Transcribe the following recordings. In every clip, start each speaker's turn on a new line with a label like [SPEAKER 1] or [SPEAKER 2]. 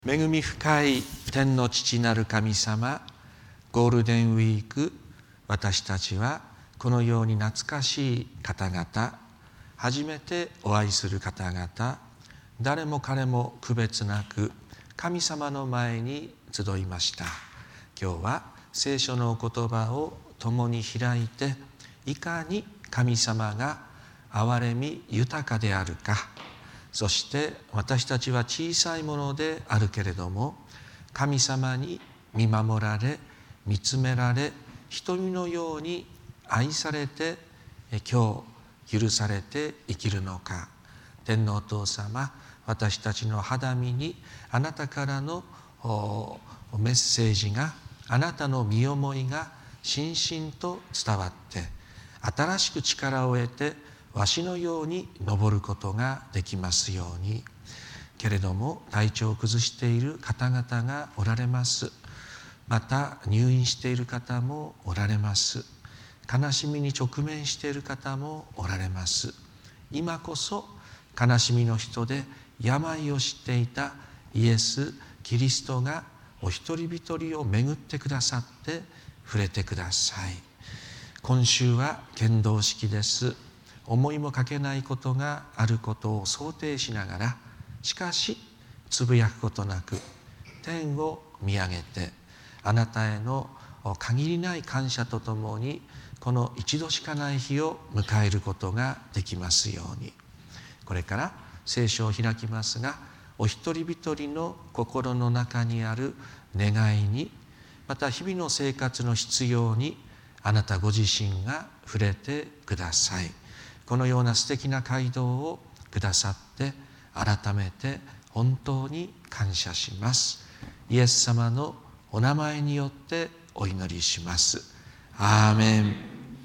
[SPEAKER 1] 恵み深い天の父なる神様、ゴールデンウィーク、私たちはこのように懐かしい方々、初めてお会いする方々、誰も彼も区別なく神様の前に集いました。今日は聖書のお言葉を共に開いて、いかに神様が憐れみ豊かであるか、そして私たちは小さいものであるけれども、神様に見守られ、見つめられ、瞳のように愛されて、今日許されて生きるのか。天のお父様、私たちの肌身にあなたからのメッセージが、あなたの身思いがしんしんと伝わって、新しく力を得てわしのように登ることができますように。けれども体調を崩している方々がおられます。また入院している方もおられます。悲しみに直面している方もおられます。今こそ悲しみの人で病を知っていたイエス・キリストがお一人一人を巡ってくださって触れてください。今週は献堂式です。思いもかけないことがあることを想定しながら、しかしつぶやくことなく天を見上げて、あなたへの限りない感謝とともにこの一度しかない日を迎えることができますように。これから聖書を開きますが、お一人一人の心の中にある願いに、また日々の生活の必要にあなたご自身が触れてください。このような素敵な街道をくださって改めて本当に感謝します。イエス様のお名前によってお祈りします。アーメ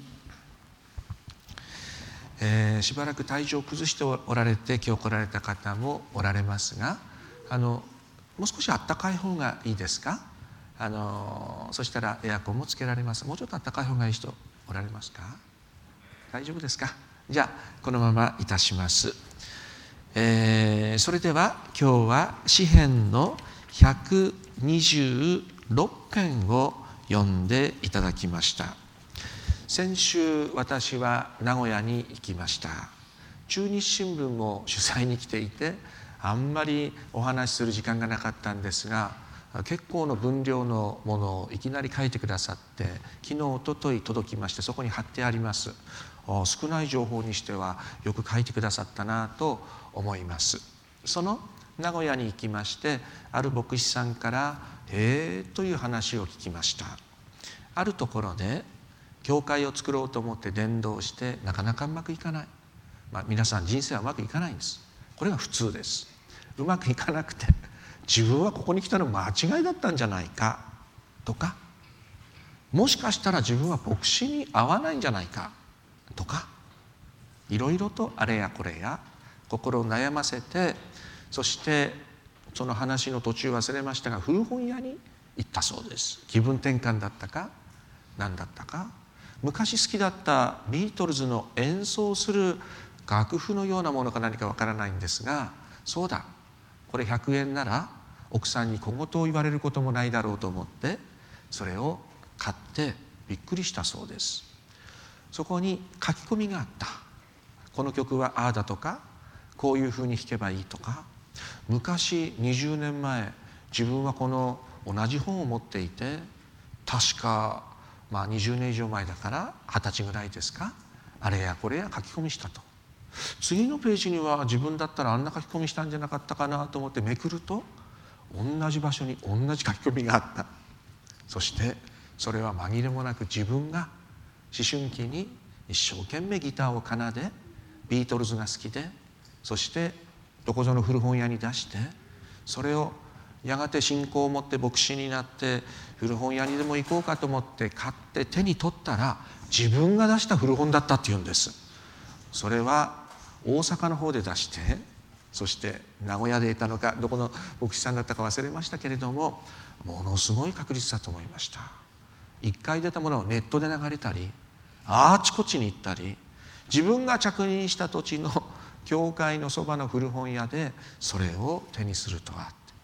[SPEAKER 1] ン。しばらく体調を崩しておられて今日来られた方もおられますが、もう少しあったかい方がいいですか？そしたらエアコンもつけられます。もうちょっとあったかい方がいい人おられますか？大丈夫ですか？じゃあこのままいたします。それでは今日は詩編の126編を読んでいただきました。先週私は名古屋に行きました。中日新聞も取材に来ていて、あんまりお話しする時間がなかったんですが、結構の分量のものをいきなり書いてくださって、昨日一昨日届きまして、そこに貼ってあります。少ない情報にしてはよく書いてくださったなと思います。その名古屋に行きまして、ある牧師さんからという話を聞きました。あるところで教会を作ろうと思って伝道してなかなかうまくいかない。皆さん人生はうまくいかないんです。これが普通です。うまくいかなくて、自分はここに来たの間違いだったんじゃないかとか、もしかしたら自分は牧師に合わないんじゃないかとか、いろいろとあれやこれや心を悩ませて、そしてその話の途中忘れましたが、古本屋に行ったそうです。気分転換だったか何だったか、昔好きだったビートルズの演奏する楽譜のようなものか何かわからないんですが、そうだ、これ100円なら奥さんに小言を言われることもないだろうと思ってそれを買ってびっくりしたそうです。そこに書き込みがあった。この曲はああだとか、こういうふうに弾けばいいとか、昔20年前自分はこの同じ本を持っていて、確か20年以上前だから20歳ぐらいですか、あれやこれや書き込みしたと。次のページには自分だったらあんな書き込みしたんじゃなかったかなと思ってめくると、同じ場所に同じ書き込みがあった。そしてそれは紛れもなく自分が思春期に一生懸命ギターを奏で、ビートルズが好きで、そしてどこぞの古本屋に出して、それをやがて信仰を持って牧師になって古本屋にでも行こうかと思って買って手に取ったら、自分が出した古本だったっていうんです。それは大阪の方で出して、そして名古屋でいたのかどこの牧師さんだったか忘れましたけれども、ものすごい確率だと思いました。一回出たものをネットで流れたり、あちこちに行ったり、自分が着任した土地の教会のそばの古本屋でそれを手にするとは。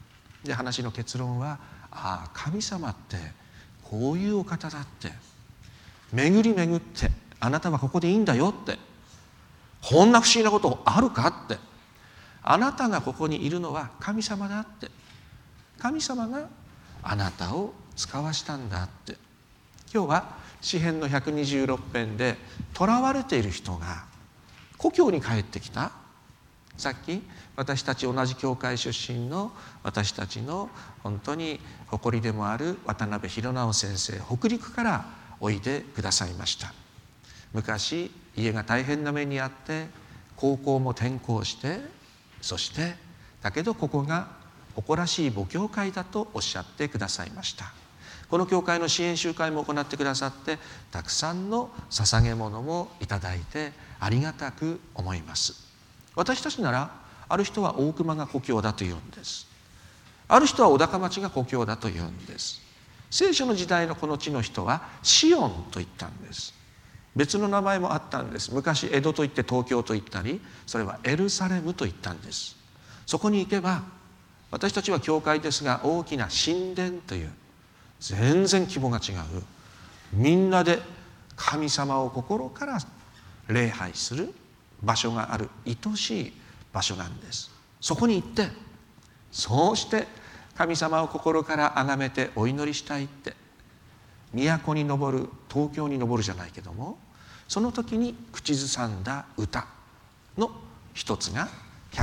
[SPEAKER 1] で、話の結論は、神様ってこういうお方だって、巡り巡ってあなたはここでいいんだよって、こんな不思議なことあるかって、あなたがここにいるのは神様だって、神様があなたを使わしたんだって。今日は詩編の126編で囚われている人が故郷に帰ってきた。さっき私たち同じ教会出身の私たちの本当に誇りでもある渡辺弘直先生、北陸からおいでくださいました。昔家が大変な目にあって高校も転校して、そしてだけどここが誇らしい母教会だとおっしゃってくださいました。この教会の支援集会も行ってくださって、たくさんの捧げ物もいただいてありがたく思います。私たちなら、ある人は大熊が故郷だというんです。ある人は小高町が故郷だというんです。聖書の時代のこの地の人はシオンと言ったんです。別の名前もあったんです。昔江戸といって東京と言ったり、それはエルサレムと言ったんです。そこに行けば、私たちは教会ですが大きな神殿という全然規模が違う、みんなで神様を心から礼拝する場所がある愛しい場所なんです。そこに行って、そうして神様を心から崇めてお祈りしたいって、都に登る、東京に登るじゃないけども、その時に口ずさんだ歌の一つが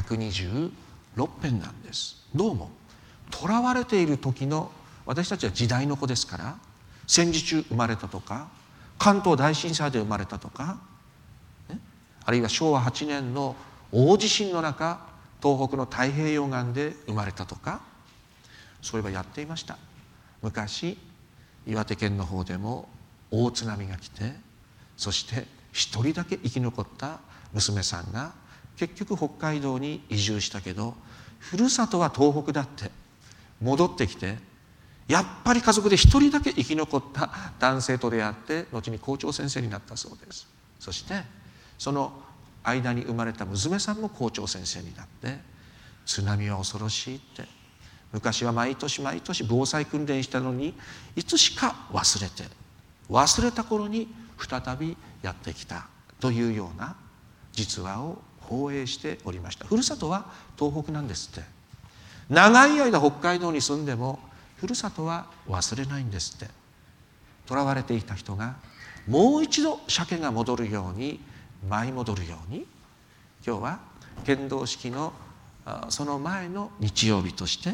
[SPEAKER 1] 126編なんです。どうも囚われている時の、私たちは時代の子ですから、戦時中生まれたとか、関東大震災で生まれたとか、あるいは昭和8年の大地震の中、東北の太平洋岸で生まれたとか、そういえばやっていました。昔岩手県の方でも大津波が来て、そして一人だけ生き残った娘さんが結局北海道に移住したけど、ふるさとは東北だって戻ってきて、やっぱり家族で一人だけ生き残った男性と出会って、後に校長先生になったそうです。そしてその間に生まれた娘さんも校長先生になって、津波は恐ろしいって、昔は毎年毎年防災訓練したのに、いつしか忘れた頃に再びやってきたというような実話を放映しておりました。ふるさとは東北なんですって。長い間北海道に住んでもふるさとは忘れないんですって。囚われていた人がもう一度鮭が戻るように、舞い戻るように、今日は献堂式のその前の日曜日として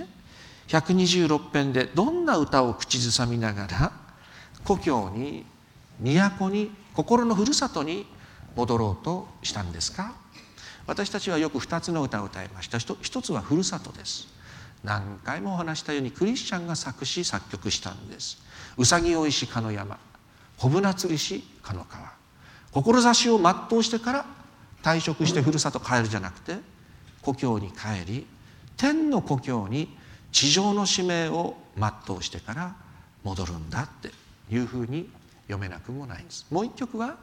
[SPEAKER 1] 126編でどんな歌を口ずさみながら故郷に、都に、心のふるさとに戻ろうとしたんですか。私たちはよく2つの歌を歌いました。一つはふるさとです。何回もお話したようにクリスチャンが作詞作曲したんです。うさぎ追いしかの山、小舟釣りしかの川。志を全うしてから退職してふるさと帰るじゃなくて、故郷に帰り、天の故郷に地上の使命を全うしてから戻るんだっていうふうに読めなくもないんです。もう一曲は、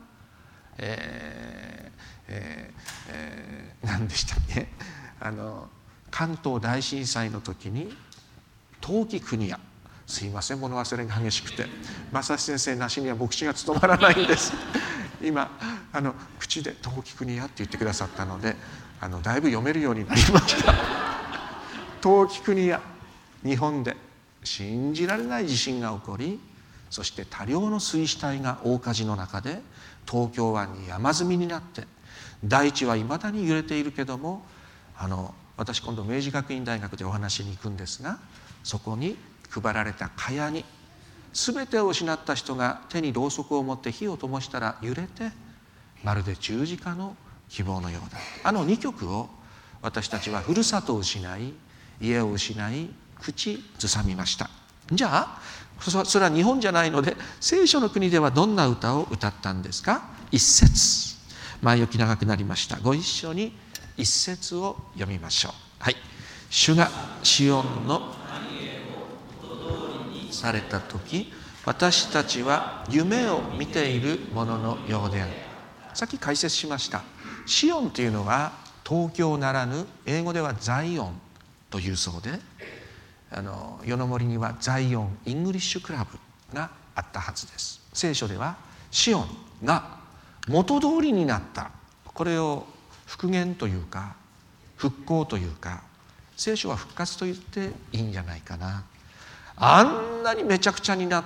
[SPEAKER 1] 何でしたっけ、関東大震災の時に陶器国屋、すいません物忘れが激しくて、正志先生なしには牧師が務まらないんです今口で陶器国屋って言ってくださったので、だいぶ読めるようになりました陶器国屋、日本で信じられない地震が起こり、そして多量の水死体が大火事の中で東京湾に山積みになって、大地はいまだに揺れているけども、私今度明治学院大学でお話に行くんですが、そこに配られた蚊帳に、全てを失った人が手にろうそくを持って火を灯したら揺れて、まるで十字架の希望のようだ。2曲を私たちはふるさとを失い、家を失い、口ずさみました。じゃあそれは日本じゃないので、聖書の国ではどんな歌を歌ったんですか。一節、前置き長くなりました。ご一緒に一節を読みましょう。はい。主がシオンのされた時、私たちは夢を見ているもののようである。さっき解説しました。シオンというのは東京ならぬ、英語ではザイオンというそうで、 夜の森にはザイオン・イングリッシュクラブがあったはずです。聖書ではシオンが元通りになった、これを復元というか復興というか、聖書は復活と言っていいんじゃないかな。あんなにめちゃくちゃになって、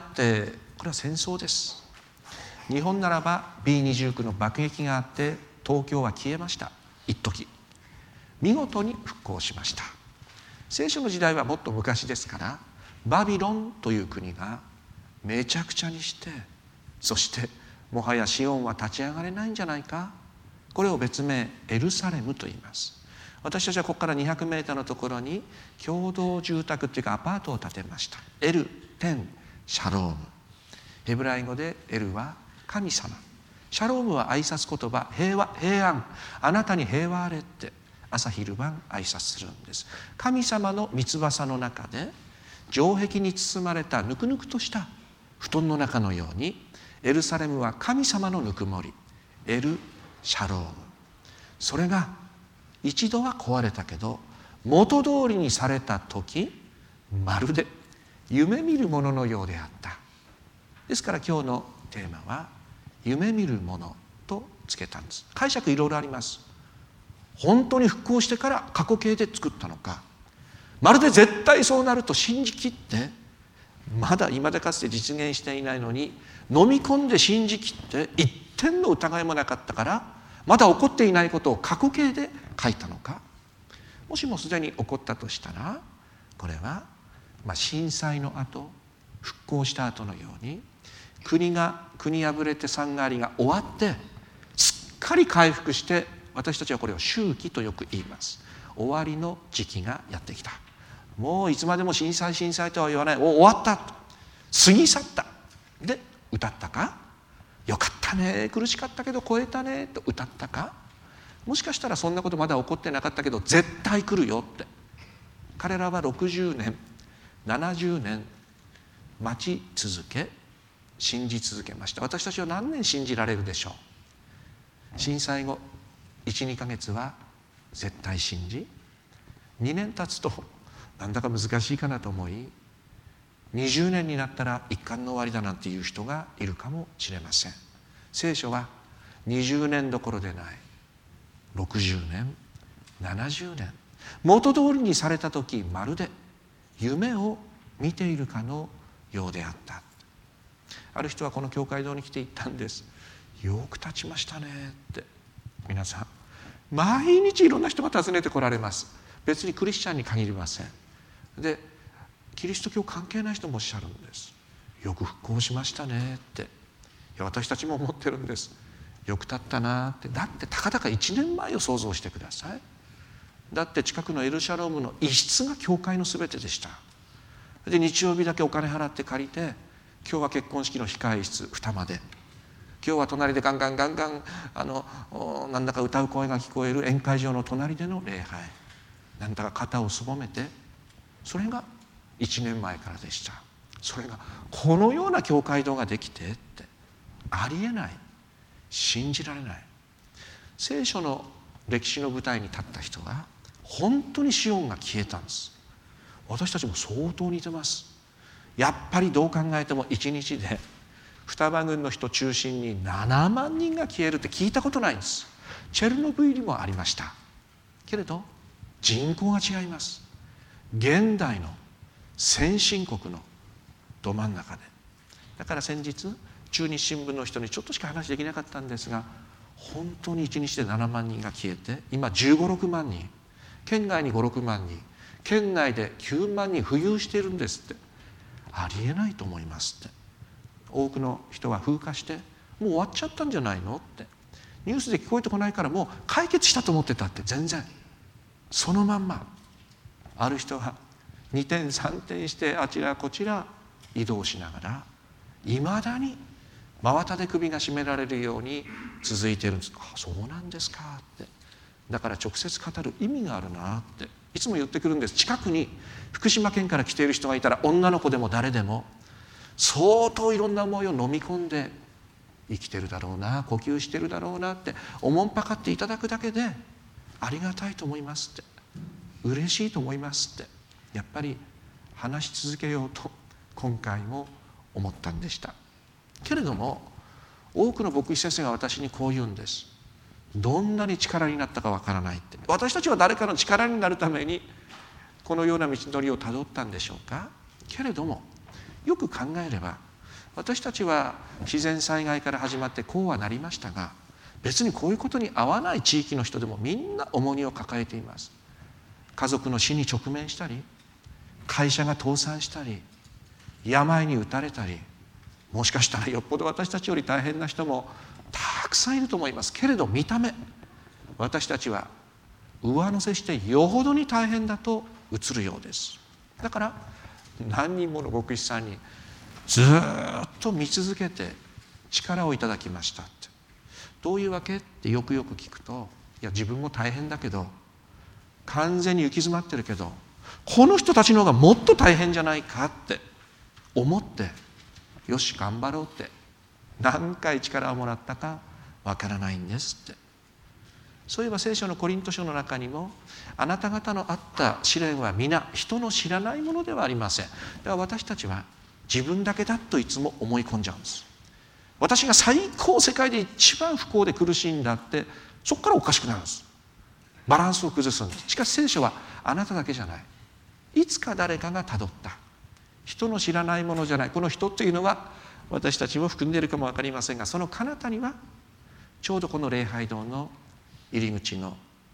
[SPEAKER 1] これは戦争です。日本ならば B29 の爆撃があって東京は消えました。一時見事に復興しました。聖書の時代はもっと昔ですから、バビロンという国がめちゃくちゃにして、そしてもはやシオンは立ち上がれないんじゃないか。これを別名エルサレムと言います。私たちはここから200メーターのところに共同住宅っていうかアパートを建てました。エル・テン・シャローム。ヘブライ語でエルは神様、シャロームは挨拶言葉、平和、平安、あなたに平和あれって朝昼晩挨拶するんです。神様の三翼の中で城壁に包まれたぬくぬくとした布団の中のように、エルサレムは神様のぬくもり、エル・シャローム。それが一度は壊れたけど元通りにされた時、まるで夢見るもののようであった。ですから今日のテーマは夢見るものとつけたんです。解釈いろいろあります。本当に復興してから過去形で作ったのか、まるで絶対そうなると信じきって、まだ未だかつて実現していないのに飲み込んで信じきって一点の疑いもなかったからまだ起こっていないことを過去形で書いたのか。もしもすでに起こったとしたら、これは震災の後、復興した後のように国破れて産替りが終わってすっかり回復して、私たちはこれを周期とよく言います。終わりの時期がやってきた。もういつまでも震災とは言わない。終わった、過ぎ去ったで歌ったか、よかったね、苦しかったけど超えたねと歌ったか、もしかしたらそんなことまだ起こってなかったけど絶対来るよって、彼らは60年70年待ち続け信じ続けました。私たちは何年信じられるでしょう。震災後 1,2 ヶ月は絶対信じ、2年経つとなんだか難しいかなと思い、20年になったら一巻の終わりだなんていう人がいるかもしれません。聖書は20年どころでない、60年70年元通りにされた時、まるで夢を見ているかのようであった。ある人はこの教会堂に来て言ったんです。よく立ちましたねって。皆さん毎日いろんな人が訪ねてこられます。別にクリスチャンに限りません。でキリスト教関係ない人もおっしゃるんです。よく復興しましたねって。いや私たちも思ってるんです。よく経ったなって。だってたかだか1年前を想像してください。だって近くのエルシャロームの一室が教会のすべてでした。で日曜日だけお金払って借りて、今日は結婚式の控え室2間で、今日は隣でガンガンなんだか歌う声が聞こえる宴会場の隣での礼拝、なんだか肩をすぼめて、それが1年前からでした。それがこのような教会堂ができてってありえない、信じられない。聖書の歴史の舞台に立った人は本当にシオンが消えたんです。私たちも相当似てます。やっぱりどう考えても1日で双葉郡の人中心に7万人が消えるって聞いたことないんです。チェルノブイリもありましたけれど人口が違います。現代の先進国のど真ん中で。だから先日中日新聞の人にちょっとしか話できなかったんですが、本当に1日で7万人が消えて、今15、6万人、県外に5、6万人、県内で9万人浮遊しているんですって。ありえないと思いますって。多くの人は風化して、もう終わっちゃったんじゃないのって、ニュースで聞こえてこないからもう解決したと思ってたって。全然そのまんま。ある人は2点3点してあちらこちら移動しながら、いまだに真綿で首が絞められるように続いているんです。あ、そうなんですかって。だから直接語る意味があるなっていつも言ってくるんです。近くに福島県から来ている人がいたら、女の子でも誰でも相当いろんな思いを飲み込んで生きてるだろうな、呼吸してるだろうなっておもんぱかっていただくだけでありがたいと思いますって、嬉しいと思いますって。やっぱり話し続けようと今回も思ったんでした。けれども多くの牧師先生が私にこう言うんです。どんなに力になったかわからないって。私たちは誰かの力になるためにこのような道のりをたどったんでしょうか。けれどもよく考えれば私たちは自然災害から始まってこうはなりましたが、別にこういうことに合わない地域の人でもみんな重荷を抱えています。家族の死に直面したり、会社が倒産したり、病に打たれたり、もしかしたらよっぽど私たちより大変な人もたくさんいると思います。けれど見た目私たちは上乗せしてよほどに大変だと映るようです。だから何人もの牧師さんにずっと見続けて力をいただきましたって。どういうわけってよくよく聞くと、いや自分も大変だけど、完全に行き詰まってるけど、この人たちの方がもっと大変じゃないかって思って、よし頑張ろうって何回力をもらったかわからないんですって。そういえば聖書のコリント書の中にも、あなた方のあった試練は皆人の知らないものではありません。だから私たちは自分だけだといつも思い込んじゃうんです。私が最高世界で一番不幸で苦しいんだって、そこからおかしくなるんです。バランスを崩すんです。しかし聖書はあなただけじゃない。いつか誰かがたどった人の知らないものじゃない。この人というのは私たちも含んでいるかも分かりませんが、その彼方にはちょうどこの礼拝堂の入り口の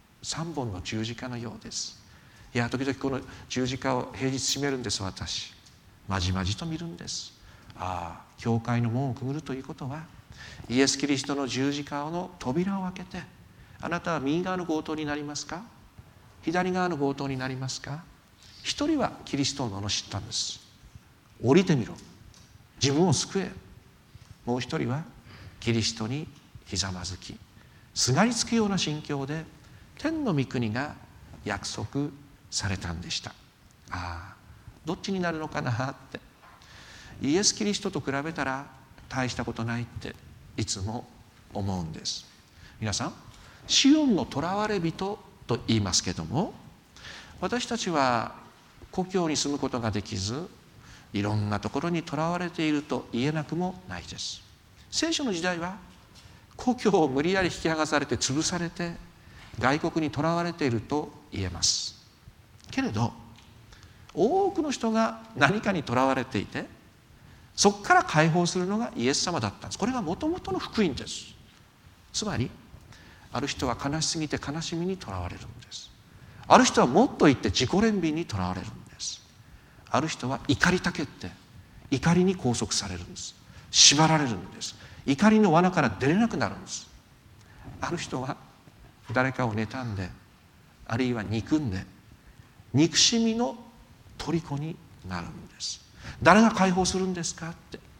[SPEAKER 1] 3本の十字架のようです。いや時々この十字架を平日閉めるんです。私まじまじと見るんです。ああ、教会の門をくぐるということは、イエス・キリストの十字架の扉を開けて、あなたは右側の強盗になりますか、左側の強盗になりますか。一人はキリストを罵ったんです。降りてみろ、自分を救え。もう一人はキリストにひざまずき、すがりつくような心境で天の御国が約束されたんでした。ああ、どっちになるのかなって。イエス・キリストと比べたら大したことないっていつも思うんです。皆さん、シオンの囚われ人と言いますけども、私たちは故郷に住むことができず、いろんなところに囚われていると言えなくもないです。聖書の時代は故郷を無理やり引き剥がされて潰されて外国に囚われていると言えます。けれど多くの人が何かに囚われていて、そこから解放するのがイエス様だったんです。これがもともとの福音です。つまりある人は悲しすぎて悲しみに囚われるんです。ある人はもっと言って自己憐憫に囚われるんです。ある人は怒りたけって怒りに拘束されるんです。縛られるんです。怒りの罠から出れなくなるんです。ある人は誰かを妬んで、あるいは憎んで憎しみの虜になるんです。誰が解放するんですかって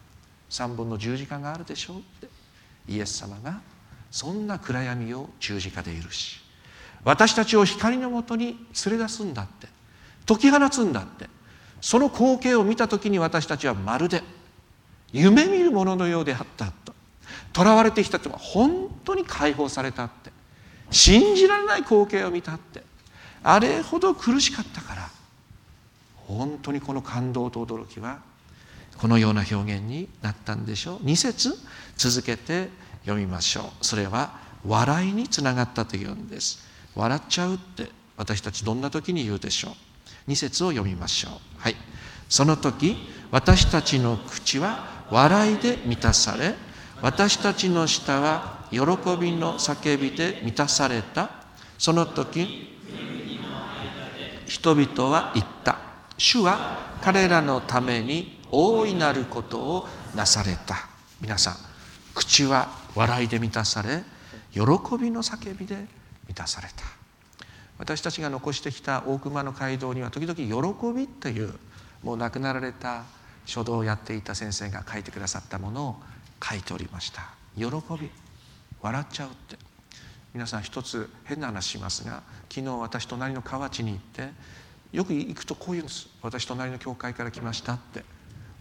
[SPEAKER 1] 、3本の十字架があるでしょうって、イエス様がそんな暗闇を十字架で許し、私たちを光のもとに連れ出すんだって、解き放つんだって、その光景を見た時に私たちはまるで夢見るもののようであったと。囚われてきた人は本当に解放されたって、信じられない光景を見たって、あれほど苦しかったから、本当にこの感動と驚きはこのような表現になったんでしょう。2節続けて読みましょう。それは笑いにつながったというんです。笑っちゃうって私たちどんな時に言うでしょう。2節を読みましょう。はい。その時私たちの口は笑いで満たされ、私たちの舌は喜びの叫びで満たされた。その時人々は言った。主は彼らのために大いなることをなされた。皆さん、口は笑いで満たされ、喜びの叫びで満たされた。私たちが残してきた大熊の街道には時々喜びという、もう亡くなられた書道をやっていた先生が書いてくださったものを書いておりました。喜び、笑っちゃうって。皆さん、一つ変な話しますが、昨日私隣の河内に行って、よく行くとこう言うんです。私隣の教会から来ましたって。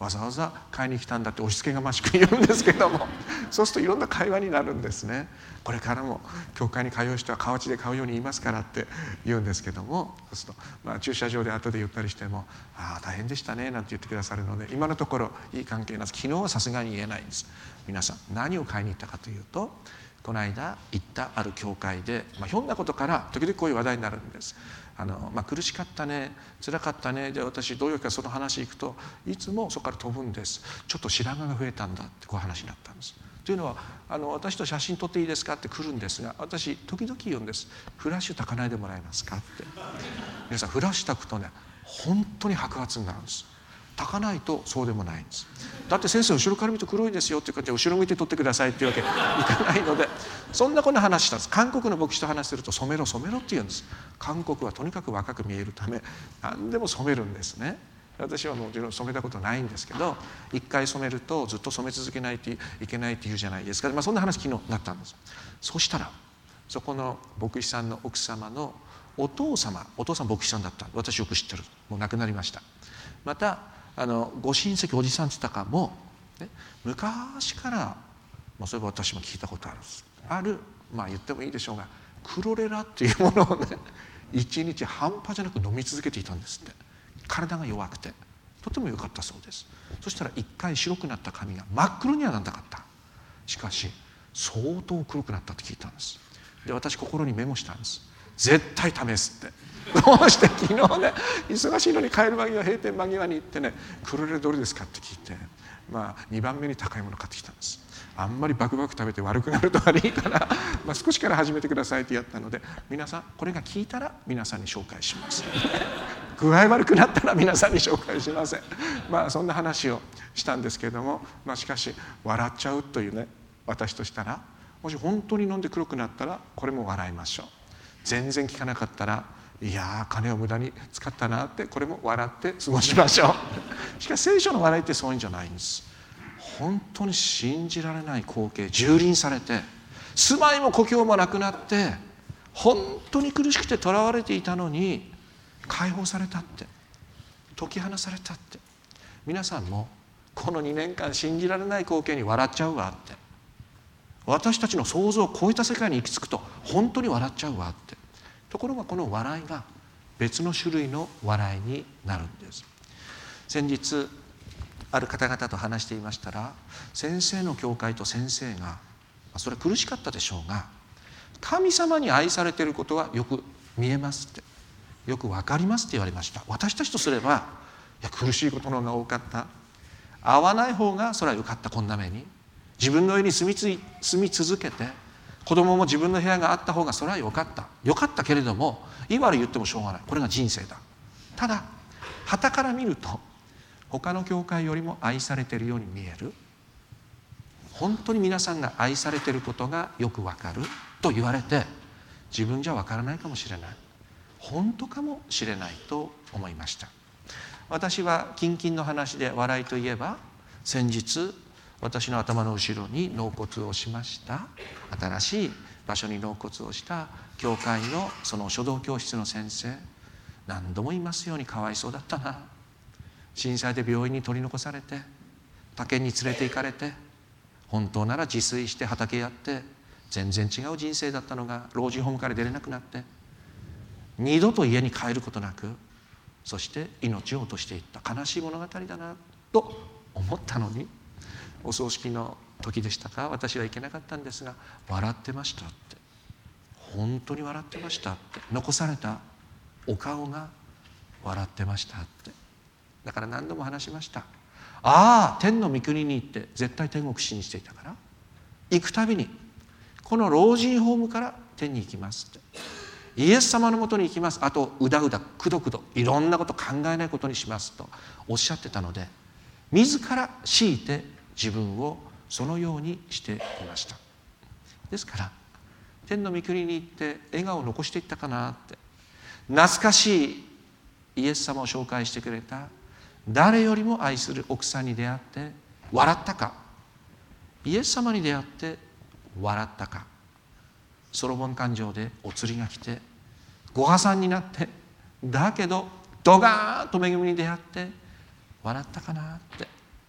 [SPEAKER 1] わざわざ買いに来たんだって押し付けがましく言うんですけども、そうするといろんな会話になるんですね。これからも教会に通う人は河内で買うように言いますからって言うんですけども、そうすると駐車場で後で言ったりしても「ああ大変でしたね」なんて言ってくださるので、今のところいい関係なんです。昨日はさすがに言えないんです。皆さん何を買いに行ったかというと、この間行ったある教会で、ひょんなことから時々こういう話題になるんです。苦しかったね、辛かったね、で私どういうかその話行くといつもそこから飛ぶんです。ちょっと白髪が増えたんだってこういう話になったんです。というのは私と写真撮っていいですかって来るんですが、私時々言うんです。フラッシュ焚かないでもらえますかって。皆さんフラッシュ焚くとね本当に白髪になるんです。焚かないとそうでもないんです。だって先生後ろから見ると黒いですよって言って後ろ向いて撮ってくださいっていうわけいかないので、そんなこんな話したんです。韓国の牧師と話すると染めろ染めろって言うんです。韓国はとにかく若く見えるため何でも染めるんですね。私はもちろん染めたことないんですけど、一回染めるとずっと染め続けないといけないっていうじゃないですか。そんな話昨日なったんです。そうしたらそこの牧師さんの奥様のお父さん牧師さんだった。私よく知ってる。もう亡くなりました。またご親戚おじさんって言ったかも、ね、昔から、そういえば私も聞いたことあるんです。言ってもいいでしょうがクロレラっていうものをね一日半端じゃなく飲み続けていたんですって。体が弱くてとても良かったそうです。そしたら一回白くなった髪が真っ黒にはならなかった。しかし相当黒くなったって聞いたんです。で私心にメモしたんです。絶対試すって。どうして昨日ね忙しいのに帰る間際閉店間際に行ってねクロレラどれですかって聞いて、2番目に高いもの買ってきたんです。あんまりバクバク食べて悪くなると悪いから、少しから始めてくださいってやったので、皆さんこれが効いたら皆さんに紹介します具合悪くなったら皆さんに紹介しません。そんな話をしたんですけれども、しかし笑っちゃうというね、私としたらもし本当に飲んで黒くなったらこれも笑いましょう。全然効かなかったらいや金を無駄に使ったなってこれも笑って過ごしましょうしかし聖書の笑いってそういうんじゃないんです。本当に信じられない光景、蹂躙されて住まいも故郷もなくなって本当に苦しくて囚われていたのに解放されたって、解き放されたって、皆さんもこの2年間信じられない光景に笑っちゃうわって、私たちの想像を超えた世界に行き着くと本当に笑っちゃうわって。ところがこの笑いが別の種類の笑いになるんです。先日ある方々と話していましたら、先生の教会と先生がそれは苦しかったでしょうが神様に愛されていることはよく見えますって、よくわかりますって言われました。私たちとすれば苦しいことの方が多かった、会わない方がそれはよかった、こんな目に自分の家に住み続けて子供も自分の部屋があった方がそれはよかったけれども今言ってもしょうがない、これが人生だ。ただ傍から見ると他の教会よりも愛されているように見える。本当に皆さんが愛されていることがよくわかると言われて自分じゃわからないかもしれない、本当かもしれないと思いました。私は近々の話で笑いといえば、先日私の頭の後ろに納骨をしました、新しい場所に納骨をした教会のその書道教室の先生、何度も言いますようにかわいそうだったな。震災で病院に取り残されて他県に連れて行かれて、本当なら自炊して畑やって全然違う人生だったのが老人ホームから出れなくなって二度と家に帰ることなく、そして命を落としていった。悲しい物語だなと思ったのに、お葬式の時でしたか、私は行けなかったんですが笑ってましたって、本当に笑ってましたって、残されたお顔が笑ってましたって。だから何度も話しました。天の御国に行って絶対天国信じていたから行くたびにこの老人ホームから天に行きますって、イエス様のもとに行きます、あとうだうだくどくどいろんなこと考えないことにしますとおっしゃってたので、自ら強いて自分をそのようにしていました。ですから天の御国に行って笑顔を残していったかなって、懐かしいイエス様を紹介してくれた誰よりも愛する奥さんに出会って笑ったか、イエス様に出会って笑ったか、ソロモン環状でお釣りが来てご破産になってだけどドガーンと恵みに出会って笑ったかなって、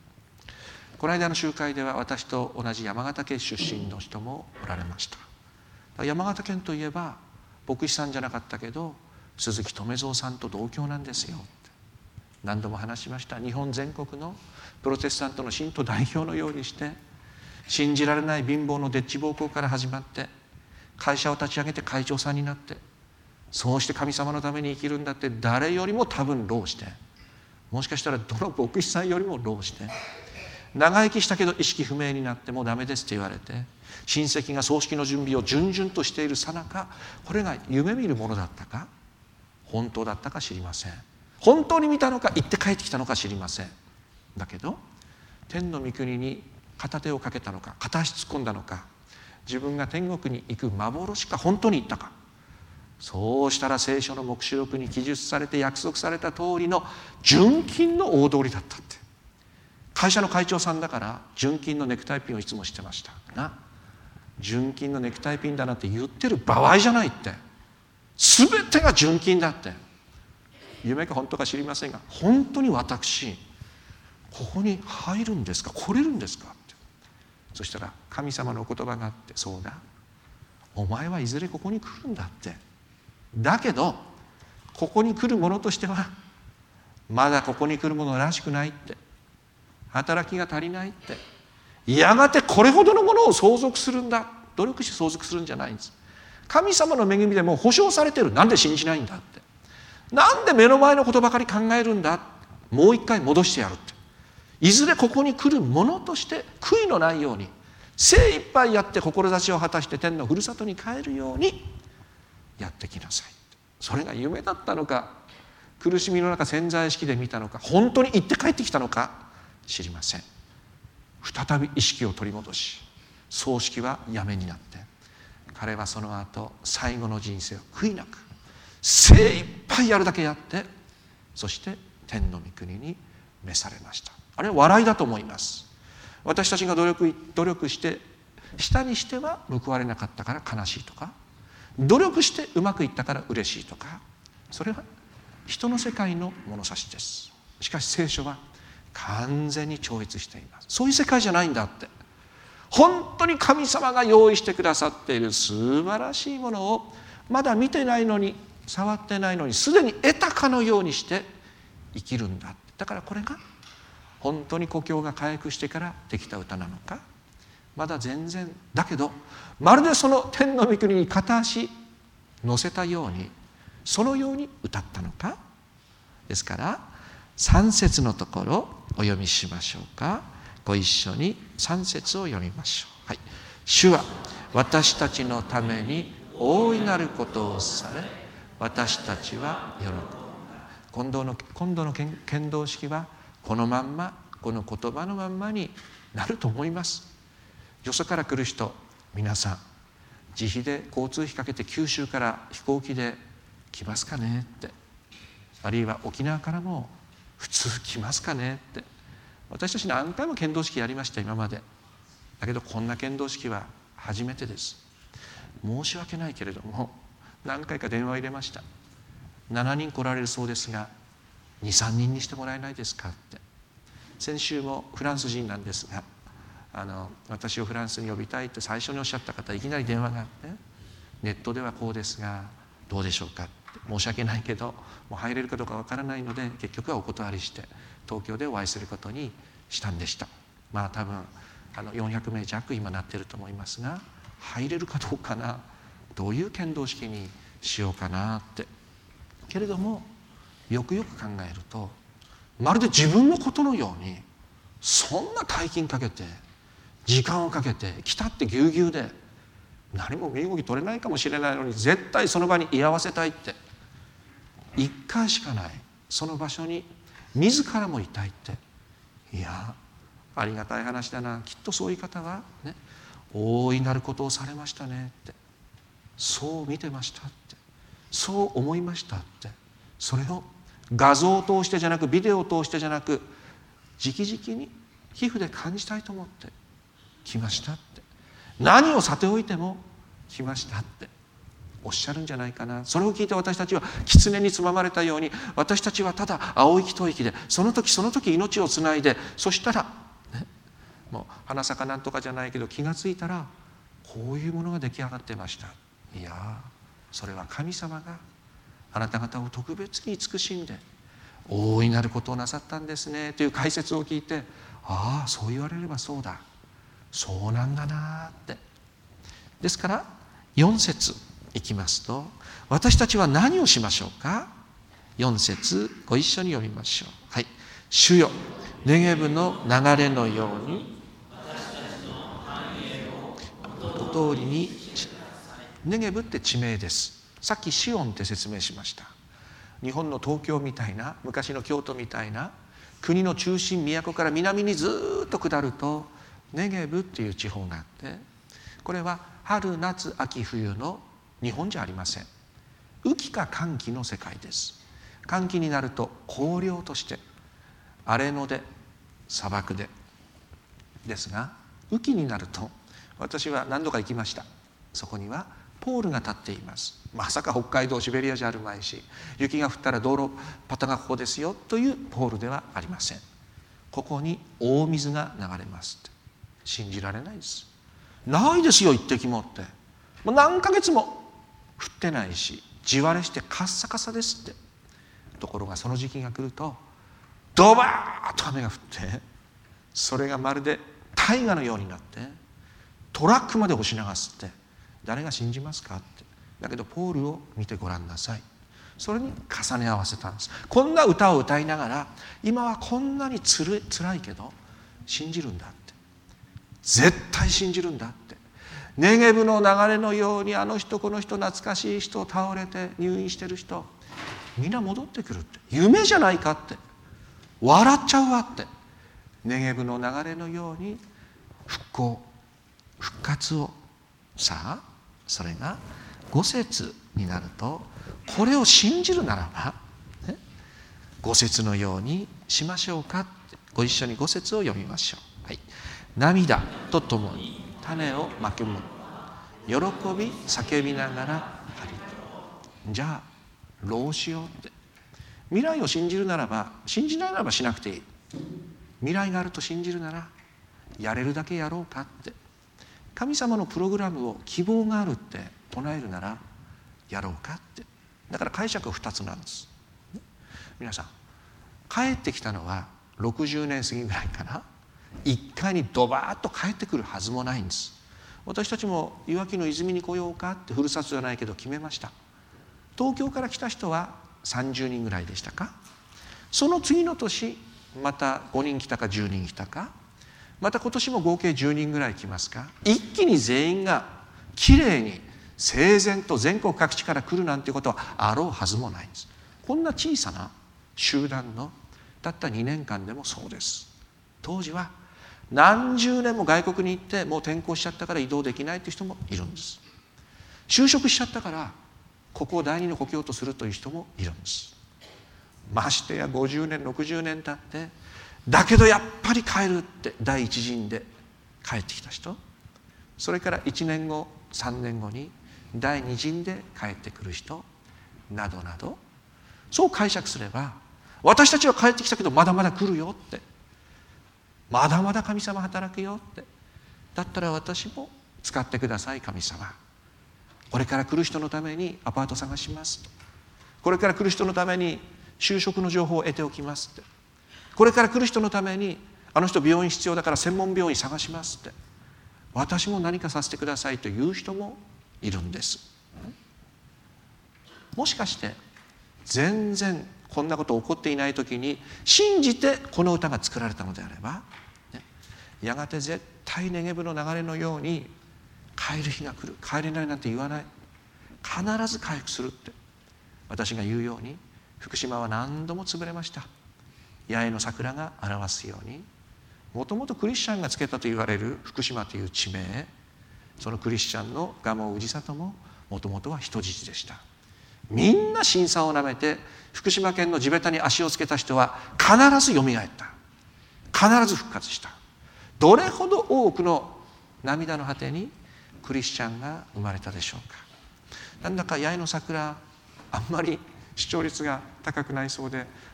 [SPEAKER 1] この間の集会では私と同じ山形県出身の人もおられました。山形県といえば牧師さんじゃなかったけど鈴木留蔵さんと同郷なんですよって何度も話しました。日本全国のプロテスタントの信徒代表のようにして、信じられない貧乏のでっち奉公から始まって会社を立ち上げて会長さんになって、そうして神様のために生きるんだって誰よりも多分労して、もしかしたらどの牧師さんよりも労して長生きしたけど意識不明になってもうダメですって言われて、親戚が葬式の準備を順々としているさなか、これが夢見るものだったか本当だったか知りません。本当に見たのか行って帰ってきたのか知りません。だけど天の御国に片手をかけたのか、片足突っ込んだのか、自分が天国に行く幻か本当に行ったか、そうしたら聖書の黙示録に記述されて約束された通りの純金の大通りだったって。会社の会長さんだから純金のネクタイピンをいつもしてましたな。純金のネクタイピンだなんて言ってる場合じゃないって。全てが純金だって。夢か本当か知りませんが、本当に私ここに入るんですか、来れるんですかって。そしたら神様のお言葉があって、そうだ、お前はいずれここに来るんだって。だけどここに来るものとしてはまだここに来るものらしくないって、働きが足りないって、やがてこれほどのものを相続するんだ。努力して相続するんじゃないんです。神様の恵みでもう保証されてる。なんで信じないんだって。なんで目の前のことばかり考えるんだ。もう一回戻してやるって。いずれここに来るものとして悔いのないように精一杯やって志を果たして天のふるさとに帰るようにやってきなさい。それが夢だったのか、苦しみの中潜在意識で見たのか、本当に行って帰ってきたのか知りません。再び意識を取り戻し、葬式はやめになって、彼はその後最後の人生を悔いなく精一杯やるだけやって、そして天の御国に召されました。あれは笑いだと思います。私たちが努力して下にしては報われなかったから悲しいとか、努力してうまくいったから嬉しいとか、それは人の世界の物差しです。しかし聖書は完全に超越しています。そういう世界じゃないんだって。本当に神様が用意してくださっている素晴らしいものをまだ見てないのに、触ってないのにすでに得たかのようにして生きるんだ。だからこれが本当に故郷が回復してからできた歌なのか、まだ全然だけどまるでその天の御国に片足乗せたように、そのように歌ったのか。ですから3節のところお読みしましょうか。ご一緒に3節を読みましょう。はい。主は私たちのために大いなることをされ、私たちは喜ぶ。今度の献堂式はこのまんま、この言葉のまんまになると思います。よそから来る人、皆さん自費で交通費かけて九州から飛行機で来ますかねって、あるいは沖縄からも普通来ますかねって。私たち何回も献堂式やりました今まで。だけどこんな献堂式は初めてです。申し訳ないけれども何回か電話を入れました。7人来られるそうですが 2,3 人にしてもらえないですかって。先週もフランス人なんですが、私をフランスに呼びたいって最初におっしゃった方、いきなり電話があって、ネットではこうですがどうでしょうかって。申し訳ないけどもう入れるかどうかわからないので結局はお断りして東京でお会いすることにしたんでした。まあ多分400名弱今なってると思いますが、入れるかどうかな、どういう献堂式にしようかなって。けれどもよくよく考えると、まるで自分のことのようにそんな大金かけて時間をかけて来たってぎゅうぎゅうで何も身動き取れないかもしれないのに絶対その場に居合わせたいって、一回しかないその場所に自らもいたいって、いやありがたい話だな。きっとそういう方はね、大いなることをされましたねって、そう見てましたって、そう思いましたって、それを画像を通してじゃなくビデオを通してじゃなく直々に皮膚で感じたいと思って来ましたって、何をさておいても来ましたっておっしゃるんじゃないかな。それを聞いて私たちは狐につままれたように、私たちはただ青息吐息でその時その時命をつないで、そしたら、ね、 もう花咲かなんとかじゃないけど、気がついたらこういうものが出来上がってました。いやそれは神様があなた方を特別に慈しんで大いなることをなさったんですねという解説を聞いて、ああそう言われればそうだ、そうなんだなって。ですから4節いきますと、私たちは何をしましょうか。4節ご一緒に読みましょう。はい。主よ、ネゲブの流れのように通りに。ネゲブって地名です。さっきシオンって説明しました。日本の東京みたいな、昔の京都みたいな国の中心都から南にずっと下るとネゲブっていう地方があって、これは春夏秋冬の日本じゃありません。雨季か乾季の世界です。乾季になると荒涼として荒れ野で砂漠でですが、雨季になると、私は何度か行きました。そこにはポールが立っています。まさか北海道シベリアじゃあるまいし、雪が降ったら道路パタがここですよというポールではありません。ここに大水が流れますって。信じられないです。ないですよ一滴もって。もう何ヶ月も降ってないし、地割れしてカッサカサですって。ところがその時期が来るとドバーッと雨が降って、それがまるで大河のようになってトラックまで押し流すって、誰が信じますかって。だけどポールを見てごらんなさい。それに重ね合わせたんです。こんな歌を歌いながら、今はこんなにつらいけど信じるんだって、絶対信じるんだって。ネゲブの流れのように、あの人この人、懐かしい人、倒れて入院してる人、みんな戻ってくるって、夢じゃないかって、笑っちゃうわって。ネゲブの流れのように復興復活を。さあそれが5節になると、これを信じるならば、ね、5節のようにしましょうかって。ご一緒に5節を読みましょう。はい。涙とともに種をまきむ、喜び叫びながら刈り。じゃあ労しようって。未来を信じるならば、信じないならばしなくていい。未来があると信じるならやれるだけやろうかって。神様のプログラムを希望があるって唱えるならやろうかって。だから解釈は2つなんです。皆さん帰ってきたのは60年過ぎぐらいかな。一回にドバーッと帰ってくるはずもないんです。私たちもいわきの泉に来ようかって、ふるさとじゃないけど決めました。東京から来た人は30人ぐらいでしたか。その次の年また5人来たか10人来たか、また今年も合計10人ぐらい来ますか。一気に全員がきれいに整然と全国各地から来るなんてことはあろうはずもないんです。こんな小さな集団のたった2年間でもそうです。当時は何十年も外国に行ってもう転校しちゃったから移動できないという人もいるんです。就職しちゃったからここを第二の故郷とするという人もいるんです。ましてや50年60年経ってだけどやっぱり帰るって第一陣で帰ってきた人、それから1年後3年後に第二陣で帰ってくる人などなど、そう解釈すれば私たちは帰ってきたけどまだまだ来るよって、まだまだ神様働くよって、だったら私も使ってください神様、これから来る人のためにアパート探しますと、これから来る人のために就職の情報を得ておきますって、これから来る人のためにあの人病院必要だから専門病院探しますって、私も何かさせてくださいという人もいるんです。もしかして全然こんなこと起こっていない時に信じてこの歌が作られたのであれば、やがて絶対ネゲブの流れのように帰る日が来る、帰れないなんて言わない、必ず回復するって、私が言うように福島は何度も潰れました。八重の桜が表すように、もともとクリスチャンがつけたと言われる福島という地名、そのクリスチャンの蒲生氏里ももともとは人質でした。みんな辛酸をなめて福島県の地べたに足をつけた人は必ずよみがえった、必ず復活した。どれほど多くの涙の果てにクリスチャンが生まれたでしょうか。なんだか八重の桜あんまり視聴率が高くないそうで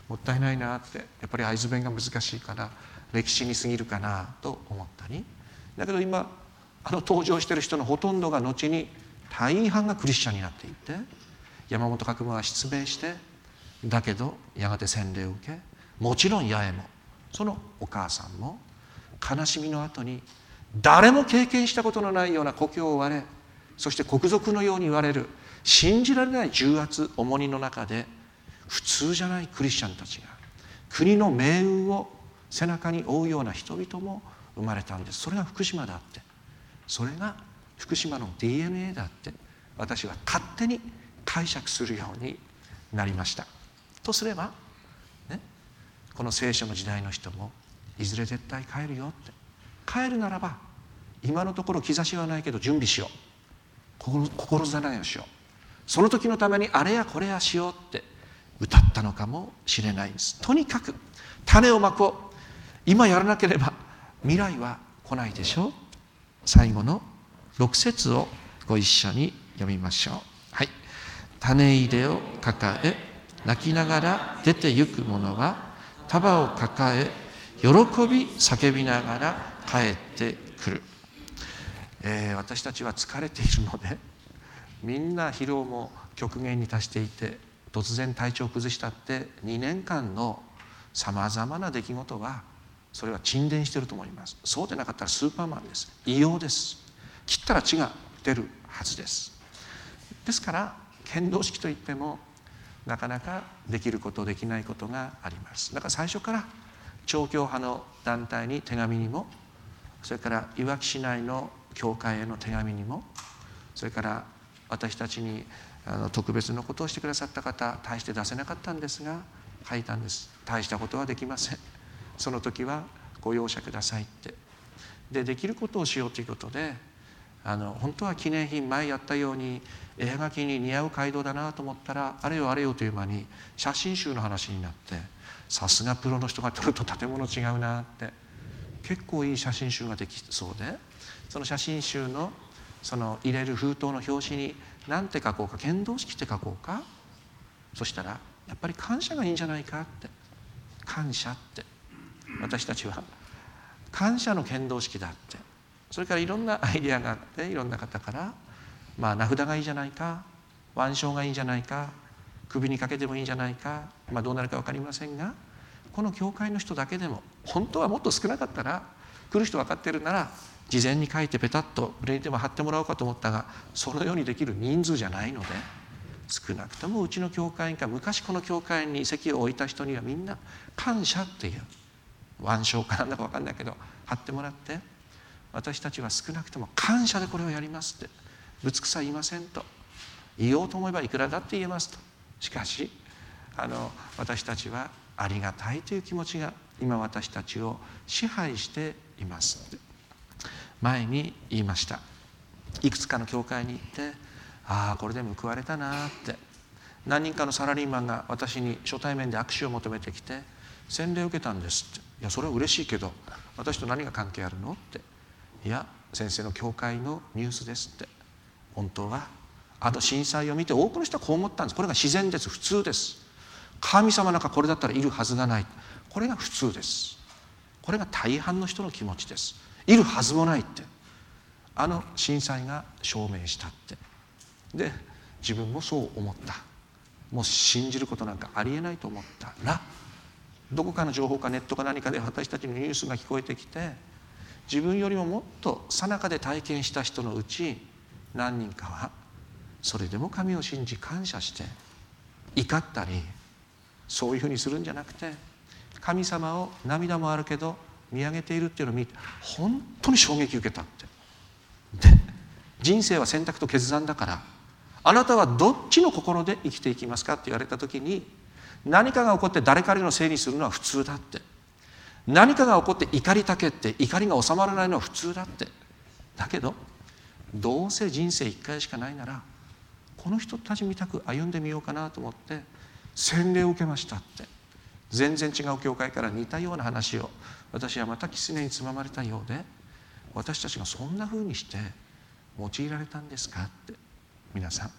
[SPEAKER 1] もったいないなって、やっぱり会津弁が難しいから歴史に過ぎるかなと思ったり、だけど今登場している人のほとんどが後に大半がクリスチャンになっていて、山本学部は失明して、だけどやがて洗礼を受け、もちろん八重もそのお母さんも悲しみの後に誰も経験したことのないような故郷を追われ、そして国賊のように言われる信じられない重圧重荷の中で、普通じゃないクリスチャンたちが国の命運を背中に負うような人々も生まれたんです。それが福島だって、それが福島の DNA だって私は勝手に解釈するようになりました。とすれば、ね、この聖書の時代の人もいずれ絶対帰るよって、帰るならば今のところ兆しはないけど準備しよう、心構えをしよう、その時のためにあれやこれやしようって歌ったのかもしれないんです。とにかく種をまこう、今やらなければ未来は来ないでしょう。最後の6節をご一緒に読みましょう。はい。種入れを抱え泣きながら出て行く者は束を抱え喜び叫びながら帰ってくる。私たちは疲れているので、みんな疲労も極限に達していて、突然体調を崩したって2年間のさまざまな出来事はそれは沈殿していると思います。そうでなかったらスーパーマンです。異様です。切ったら血が出るはずです。ですから剣道式といってもなかなかできることできないことがあります。だから最初から調教派の団体に手紙にも、それからいわき市内の教会への手紙にも、それから私たちに特別なことをしてくださった方、大して出せなかったんですが書いたんです。大したことはできません、その時はご容赦くださいって。できることをしようということで、本当は記念品前やったように絵はがきに似合う街道だなと思ったら、あれよあれよという間に写真集の話になって、さすがプロの人が撮ると建物違うなって、結構いい写真集ができそうで、その写真集のその入れる封筒の表紙に何て書こうか、剣道式って書こうか、そしたらやっぱり感謝がいいんじゃないかって。感謝って、私たちは感謝の剣道式だって。それからいろんなアイデアがあって、いろんな方から名札がいいじゃないか、腕章がいいんじゃないか、首にかけてもいいんじゃないか、どうなるか分かりませんが、この教会の人だけでも、本当はもっと少なかったら、来る人分かってるなら事前に書いてペタッとブレインでも貼ってもらおうかと思ったが、そのようにできる人数じゃないので、少なくともうちの教会員か昔この教会に席を置いた人にはみんな感謝っていう腕章かなんだか分かんないけど貼ってもらって、私たちは少なくとも感謝でこれをやりますって、ぶつくさ言いませんと、言おうと思えばいくらだって言えますと。しかし私たちはありがたいという気持ちが今私たちを支配していますって前に言いました。いくつかの教会に行って、これで報われたなって、何人かのサラリーマンが私に初対面で握手を求めてきて、洗礼を受けたんですって。いやそれは嬉しいけど私と何が関係あるのって。いや先生の教会のニュースですって。本当は震災を見て多くの人はこう思ったんです。これが自然です、普通です。神様なんかこれだったらいるはずがない、これが普通です。これが大半の人の気持ちです。いるはずもないって、震災が証明したって。で自分もそう思った。もう信じることなんかありえないと思ったら、どこかの情報かネットか何かで私たちのニュースが聞こえてきて、自分よりももっと最中で体験した人のうち何人かはそれでも神を信じ感謝して怒ったり、そういうふうにするんじゃなくて、神様を涙もあるけど見上げているっていうのを見て本当に衝撃を受けたって。で人生は選択と決断だから、あなたはどっちの心で生きていきますかって言われた時に、何かが起こって誰かのせいにするのは普通だって、何かが起こって怒りたけって怒りが収まらないのは普通だって。だけどどうせ人生一回しかないなら、この人たちみたく歩んでみようかなと思って洗礼を受けましたって。全然違う教会から似たような話を私はまた狐につままれたようで、私たちがそんな風にして用いられたんですかって。皆さん、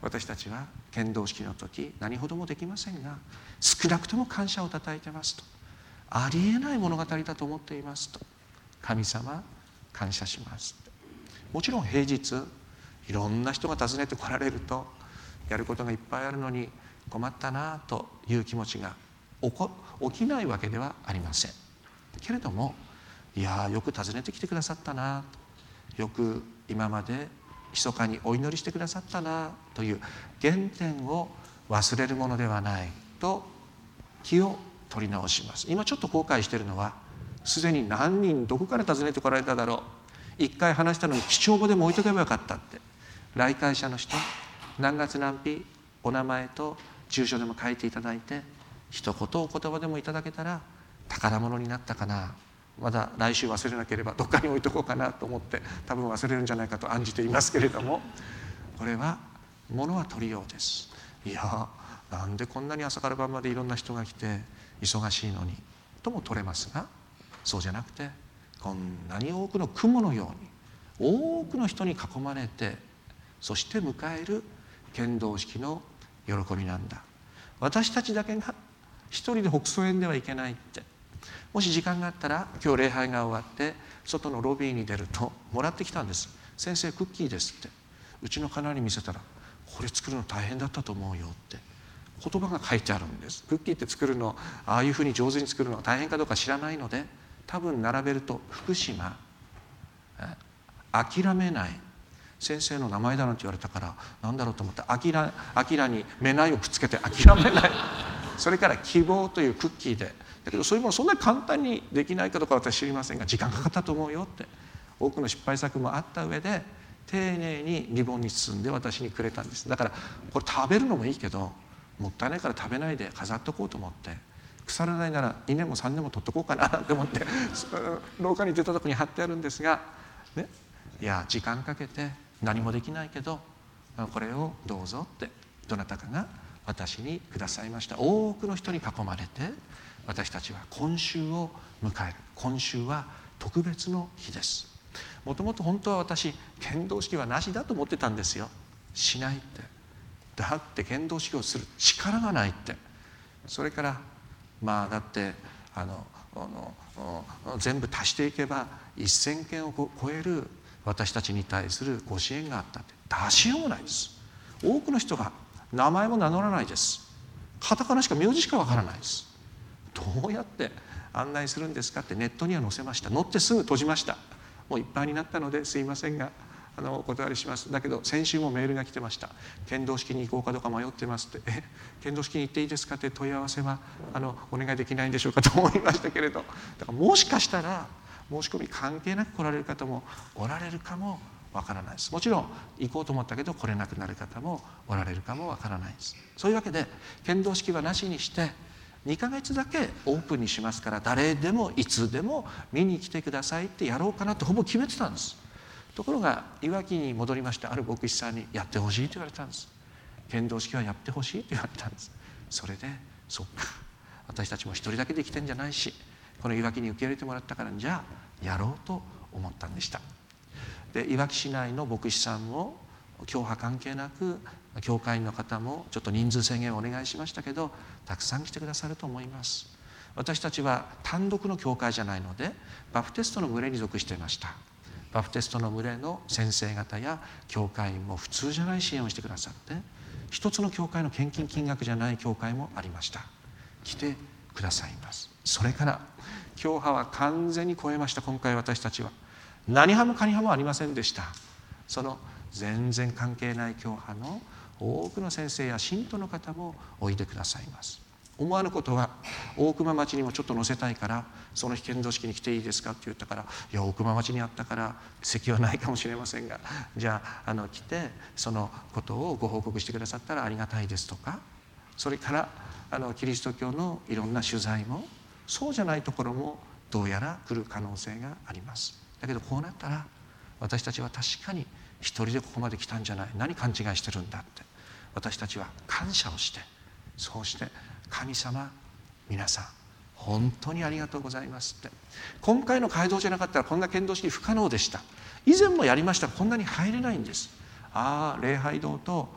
[SPEAKER 1] 私たちは献堂式の時何ほどもできませんが、少なくとも感謝をたたえてますと、ありえない物語だと思っていますと、神様感謝しますって。もちろん平日いろんな人が訪ねて来られるとやることがいっぱいあるのに困ったなという気持ちが起きないわけではありませんけれども、いやよく訪ねてきてくださったな、よく今まで密かにお祈りしてくださったなという原点を忘れるものではないと気を取り直します。今ちょっと後悔しているのは、すでに何人どこから訪ねてこられただろう、一回話したのに記帳簿でも置いとけばよかったって、来会者の人何月何日お名前と住所でも書いていただいて、一言お言葉でもいただけたら宝物になったかな、まだ来週忘れなければどっかに置いとこうかなと思って、多分忘れるんじゃないかと案じていますけれども、これは物は取りようです。いやなんでこんなに朝から晩までいろんな人が来て忙しいのにとも取れますが、そうじゃなくて、こんなに多くの雲のように多くの人に囲まれて、そして迎える献堂式の喜びなんだ。私たちだけが一人で北総園ではいけないって。もし時間があったら、今日礼拝が終わって外のロビーに出るともらってきたんです。先生クッキーですって。うちの家内に見せたら、これ作るの大変だったと思うよって言葉が書いてあるんです。クッキーって作るの、ああいうふうに上手に作るのが大変かどうか知らないので、多分並べると福島諦めない、先生の名前だなんて言われたから何だろうと思って、諦にめないをくっつけて諦めないそれから希望というクッキーで、だけどそういうものそんなに簡単にできないかどうか私知りませんが、時間かかったと思うよって、多くの失敗作もあった上で丁寧にリボンに包んで私にくれたんです。だからこれ食べるのもいいけど、もったいないから食べないで飾っとこうと思って、腐らないなら2年も3年も取っとこうかなと思って廊下に出たとこに貼ってあるんですが、ね、いや時間かけて何もできないけどこれをどうぞってどなたかが私にくださいました。多くの人に囲まれて私たちは今週を迎える。今週は特別の日です。もともと本当は私献堂式はなしだと思ってたんですよ。しないって、だって献堂式をする力がないって。それからだって全部足していけば1000件を超える私たちに対するご支援があったって、出しようもないです。多くの人が名前も名乗らないです。カタカナしか名字しかわからないです。どうやって案内するんですかってネットには載せました。載ってすぐ閉じました。もういっぱいになったのですいませんがお断りします。だけど先週もメールが来てました。献堂式に行こうかどうか迷ってますって。献堂式に行っていいですかって問い合わせはお願いできないんでしょうかと思いましたけれど、だからもしかしたら申し込み関係なく来られる方もおられるかもわからないです。もちろん行こうと思ったけど来れなくなる方もおられるかもわからないです。そういうわけで献堂式はなしにして2ヶ月だけオープンにしますから、誰でもいつでも見に来てくださいってやろうかなとほぼ決めてたんです。ところがいわきに戻りまして、ある牧師さんにやってほしいと言われたんです。献堂式はやってほしいと言われたんです。それでそっか、私たちも一人だけで来てんじゃないし、このいわきに受け入れてもらったからじゃあやろうと思ったんでした。でいわき市内の牧師さんも教派関係なく教会員の方もちょっと人数制限をお願いしましたけど、たくさん来てくださると思います。私たちは単独の教会じゃないのでバプテストの群れに属していました。バプテストの群れの先生方や教会員も普通じゃない支援をしてくださって、一つの教会の献金金額じゃない教会もありました。来てくださいます。それから教派は完全に超えました。今回私たちは何派もカニ派もありませんでした。その全然関係ない教派の多くの先生や信徒の方もおいでくださいます。思わぬことは大熊町にもちょっと載せたいからその日献堂式に来ていいですかって言ったから、いや大熊町にあったから席はないかもしれませんが、じゃあ来てそのことをご報告してくださったらありがたいですとか、それからキリスト教のいろんな取材もそうじゃないところもどうやら来る可能性があります。だけどこうなったら私たちは確かに一人でここまで来たんじゃない、何勘違いしてるんだって、私たちは感謝をして、そうして神様皆さん本当にありがとうございますって。今回の街道じゃなかったらこんな献堂式不可能でした。以前もやりましたがこんなに入れないんです。礼拝堂と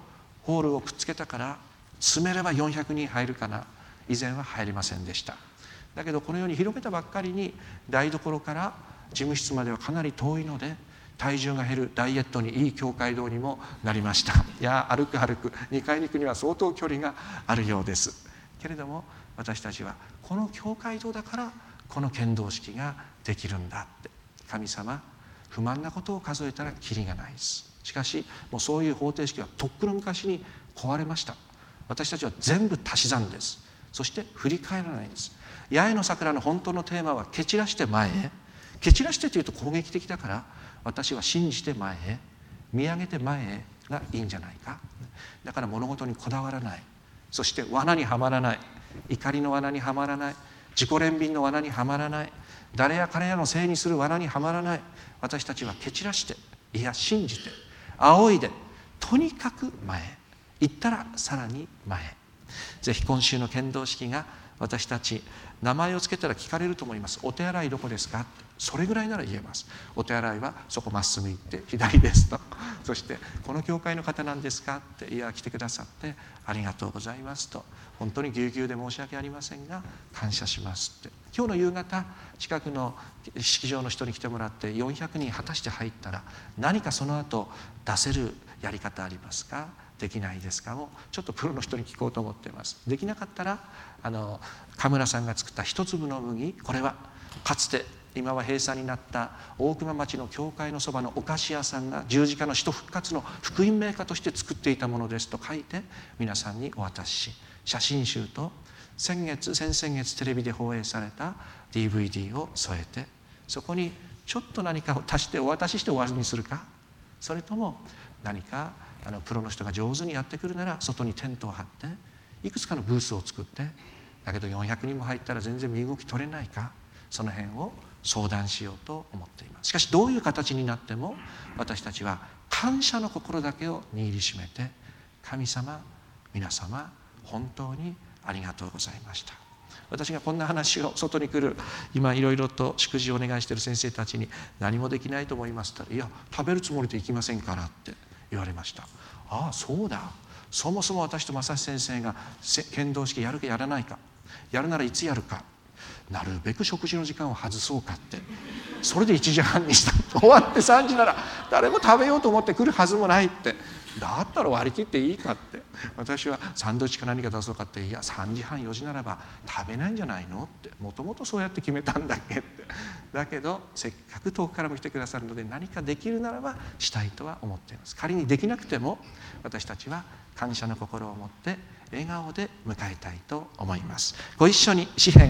[SPEAKER 1] ホールをくっつけたから詰めれば400人入るかな。以前は入りませんでした。だけどこのように広げたばっかりに台所から事務室まではかなり遠いので、体重が減るダイエットにいい教会堂にもなりました。いや歩く2階に行くには相当距離があるようです。けれども私たちはこの教会堂だからこの献堂式ができるんだって。神様、不満なことを数えたらキリがないです。しかしもうそういう方程式はとっくの昔に壊れました。私たちは全部足し算です。そして振り返らないんです。八重の桜の本当のテーマは蹴散らして前へ。蹴散らしてというと攻撃的だから、私は信じて前へ、見上げて前へがいいんじゃないか。だから物事にこだわらない。そして罠にはまらない。怒りの罠にはまらない。自己憐憫の罠にはまらない。誰や彼やのせいにする罠にはまらない。私たちは蹴散らして、いや信じて、仰いで、とにかく前へ行ったらさらに前へ。ぜひ今週の献堂式が私たち、名前をつけたら聞かれると思います。お手洗いどこですか？それぐらいなら言えます。お手洗いはそこまっすぐ行って左ですと。そしてこの教会の方なんですかって、いや来てくださってありがとうございますと、本当にぎゅうぎゅうで申し訳ありませんが感謝しますって。今日の夕方近くの式場の人に来てもらって400人果たして入ったら、何かその後出せるやり方ありますか？できないですか？をちょっとプロの人に聞こうと思っています。できなかったら神村さんが作った一粒の麦、これはかつて今は閉鎖になった大熊町の教会のそばのお菓子屋さんが十字架の使徒復活の福音メーカーとして作っていたものですと書いて皆さんにお渡しし、写真集と先々月テレビで放映された DVD を添えて、そこにちょっと何かを足してお渡しして終わりにするか、それとも何かプロの人が上手にやってくるなら外にテントを張っていくつかのブースを作って、だけど400人も入ったら全然身動き取れないか、その辺を相談しようと思っています。しかしどういう形になっても私たちは感謝の心だけを握りしめて、神様、皆様本当にありがとうございました。私がこんな話を外に来る今いろいろと祝辞をお願いしている先生たちに、何もできないと思いますと、いや食べるつもりで行きませんからって言われました。ああそうだ、そもそも私と正志先生が献堂式やるかやらないか、やるならいつやるか、なるべく食事の時間を外そうかって、それで1時半にした。終わって3時なら誰も食べようと思って来るはずもないって、だったら割り切っていいかって、私はサンドイッチか何か出そうかって、いや3時半4時ならば食べないんじゃないのって、もともとそうやって決めたんだっけって。だけどせっかく遠くからも来てくださるので、何かできるならばしたいとは思っています。仮にできなくても私たちは感謝の心を持って笑顔で迎えたいと思います。ご一緒に詩編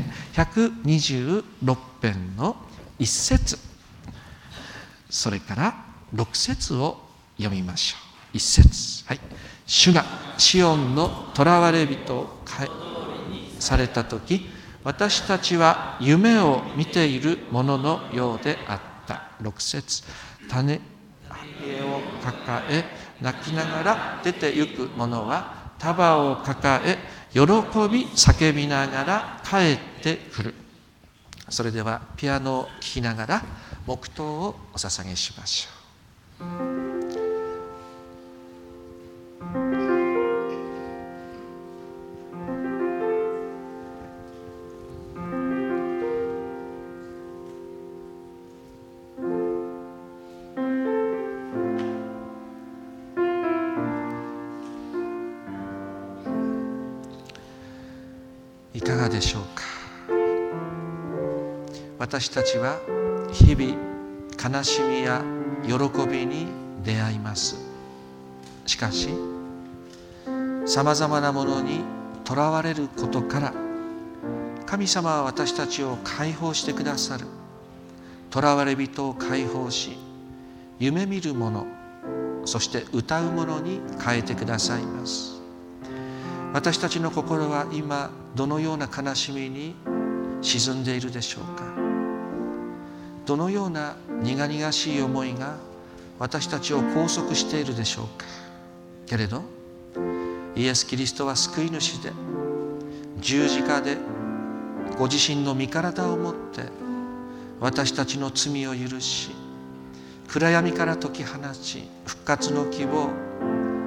[SPEAKER 1] 126編の1節、それから6節を読みましょう。1節、はい。主がシオンの囚われ人をされたとき、私たちは夢を見ているもののようであった。6節、種を抱え泣きながら出て行く者は束を抱え喜び叫びながら帰ってくる。それではピアノを聴きながら黙祷をお捧げしましょう。いかがでしょうか。私たちは日々悲しみや喜びに出会います。しかしさまざまなものにとらわれることから神様は私たちを解放してくださる。とらわれ人を解放し、夢見るもの、そして歌うものに変えてくださいます。私たちの心は今どのような悲しみに沈んでいるでしょうか。どのような苦々しい思いが私たちを拘束しているでしょうか。けれどイエス・キリストは救い主で、十字架でご自身の身体をもって私たちの罪を許し、暗闇から解き放ち復活の希望、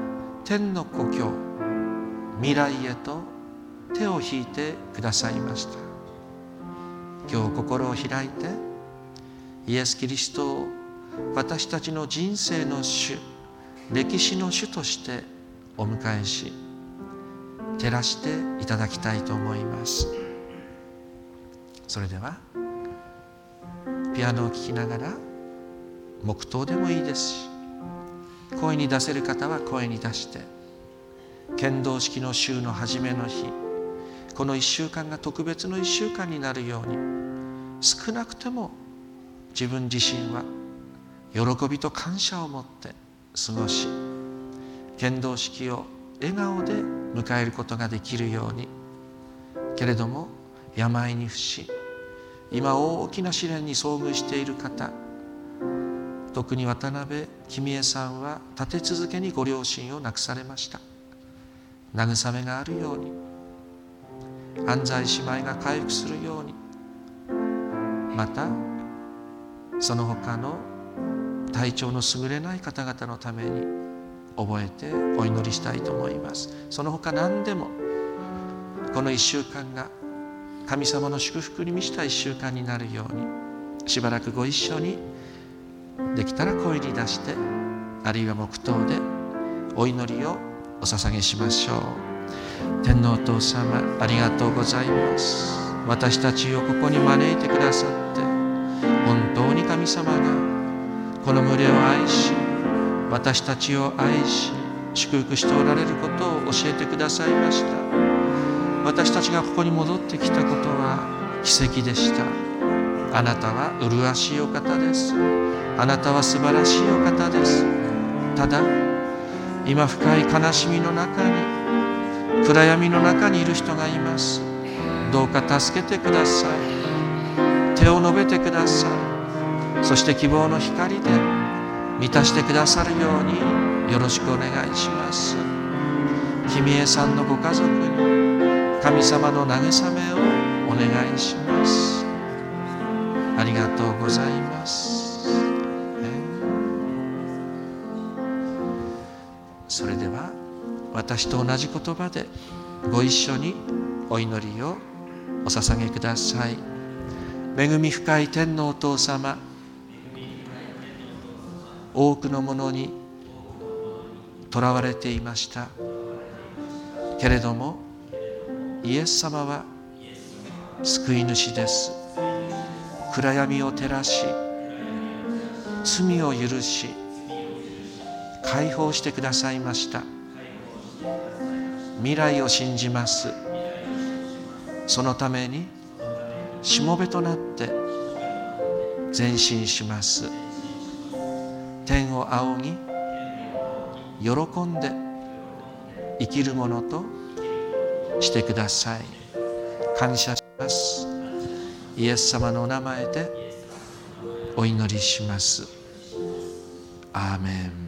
[SPEAKER 1] 天の故郷未来へと手を引いてくださいました。今日心を開いてイエス・キリストを私たちの人生の主、歴史の主としてお迎えし、照らしていただきたいと思います。それではピアノを聴きながら黙祷でもいいですし、声に出せる方は声に出して、献堂式の週の初めの日、この1週間が特別の1週間になるように、少なくても自分自身は喜びと感謝を持って過ごし、献堂式を笑顔で迎えることができるように。けれども病に伏し、今大きな試練に遭遇している方、特に渡辺君江さんは立て続けにご両親を亡くされました。慰めがあるように、安西姉妹が回復するように、またその他の体調の優れない方々のために覚えてお祈りしたいと思います。その他何でもこの1週間が神様の祝福に満ちた1週間になるように、しばらくご一緒にできたら声に出して、あるいは黙祷でお祈りをお捧げしましょう。天皇お父様、ありがとうございます。私たちをここに招いてくださって、本当に神様がこの群れを愛し、私たちを愛し祝福しておられることを教えてくださいました。私たちがここに戻ってきたことは奇跡でした。あなたは麗しいお方です。あなたは素晴らしいお方です。ただ今深い悲しみの中に、暗闇の中にいる人がいます。どうか助けてください。手を伸べてください。そして希望の光で満たしてくださるようによろしくお願いします。君江さんのご家族に神様の慰めをお願いします。ありがとうございます。それでは私と同じ言葉でご一緒にお祈りをお捧げください。恵み深い天のお父様、多くのものにとらわれていましたけれども、イエス様は救い主です。暗闇を照らし、罪を許し、解放してくださいました。未来を信じます。そのためにしもべとなって前進します。天を仰ぎ、喜んで生きるものとしてください。感謝します。イエス様のお名前でお祈りします。アーメン。